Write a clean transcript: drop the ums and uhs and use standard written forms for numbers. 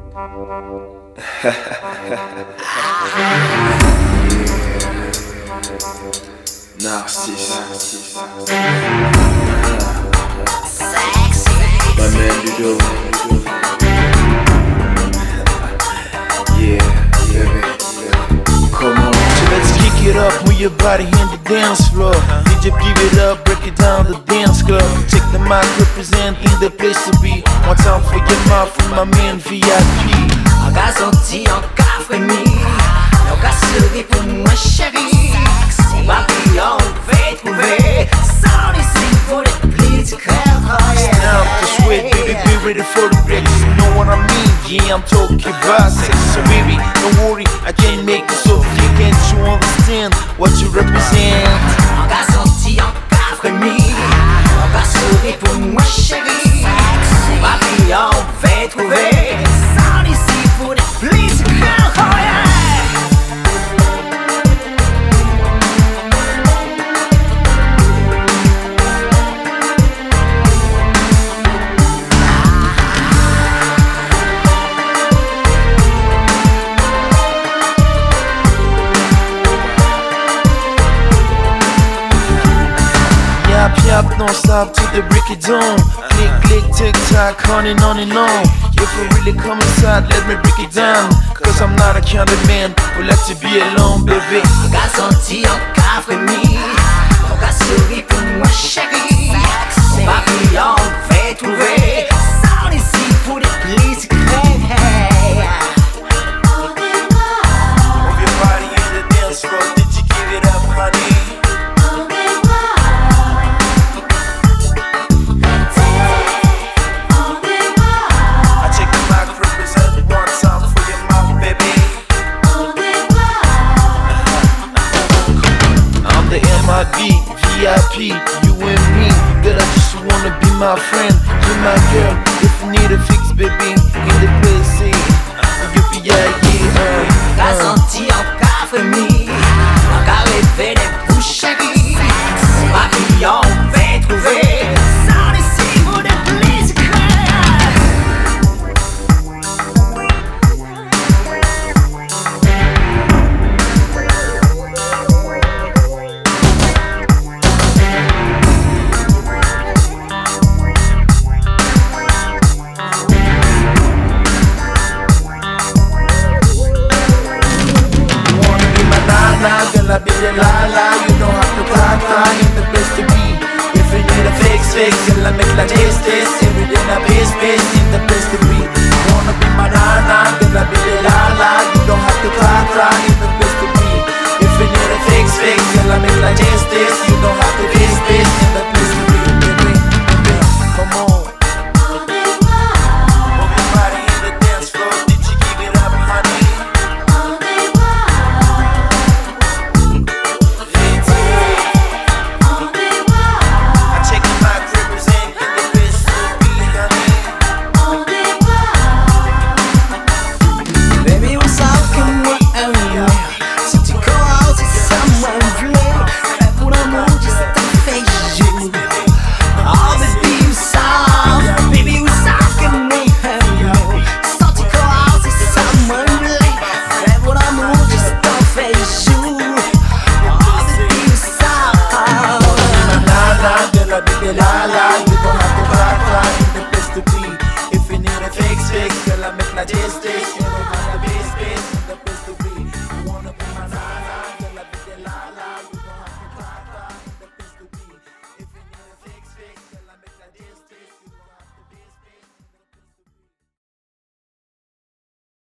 Narcisse. My man Ludo. Yeah, baby. Come on. So let's kick it up, move your body in the dance floor. DJ give it up, break it down the dance club. Check the mic, representing the place to be. One time for your mouth, for my man VIP. Encore senti, encore frémi. Encore souri pour moi chérie. On va plus on va trouver. Sans les signes pour les plis du cœur. Now I'm just wait, baby, be ready for the breaks. You know what I mean? Yeah, I'm talking about sex. So baby, don't worry, I can't make it so thick. Can't you understand what you represent? Encore senti, encore frémi. Encore souri pour moi chérie. On va plus on va trouver. Sans les signes pour les plis du cœur. Oh yeah. Yap, don't stop till the break it down. Click, click, tick tock, on and on and on. If you really come inside, let me break it down. Cause I'm not a kind of man who like to be alone, baby. Encore senti, encore frémi. Encore souri pour moi chérie. On va plus on va trouver. Sans les signes pour les plis secrets. Move your body in the dance floor. Did you give it up, honey? VIP, you and me, that I just wanna be my friend. You're my girl, if you need a fix, baby, in the place, say, you be Encore senti, encore frémi. Encore rêvé des bouches chéries. On va plus on va trouver. Sans les signes pour les plis secrets. Girl, I be the la-la, you don't have to cry, in the place to be. If you need a fix, girl, I make like this, everything I space, in the place to be. Wanna be my nana, girl, I be the la-la, you don't have to cry, in the place to be. If you need a fix, girl, I make like this, you don't have to space, in the place to be. Baby, come on. Move your body in the dance floor, did you give it up, honey? La, you don't have to cry, in the place to be. If you need a fix, girl, I make like this.